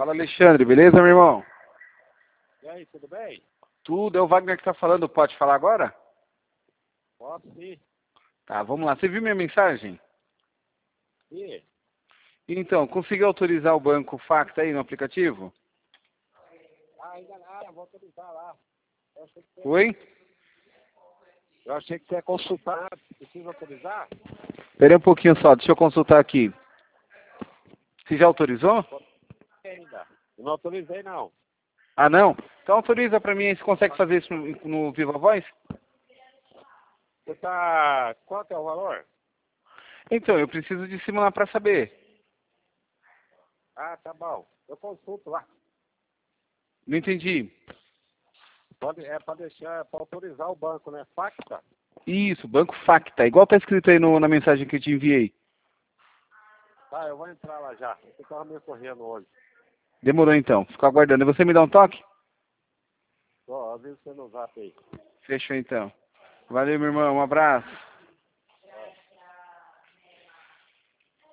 Fala, Alexandre, beleza, meu irmão? E aí, tudo bem? Tudo, é o Wagner que tá falando, pode falar agora? Posso sim. Tá, vamos lá. Você viu minha mensagem? E? Então, conseguiu autorizar o banco Facta aí no aplicativo? Ainda nada, vou autorizar lá. Oi? Eu achei que você ia consultar. Precisa autorizar? Espera aí um pouquinho só, deixa eu consultar aqui. Você já autorizou? Ainda. Eu não autorizei, não. Ah, não? Então autoriza pra mim aí, você consegue fazer isso no Viva Voz? Você tá... Quanto é o valor? Então, eu preciso de simular pra saber. Ah, tá bom. Eu consulto lá. Não entendi. É pra deixar, é pra autorizar o banco, né? Facta? Isso, Banco Facta, igual tá escrito aí na mensagem que eu te enviei. Tá, eu vou entrar lá já. Você tava me correndo hoje. Demorou então, fico aguardando. E você me dá um toque? Ó, avisa você no zap aí. Fechou então. Valeu, meu irmão, um abraço.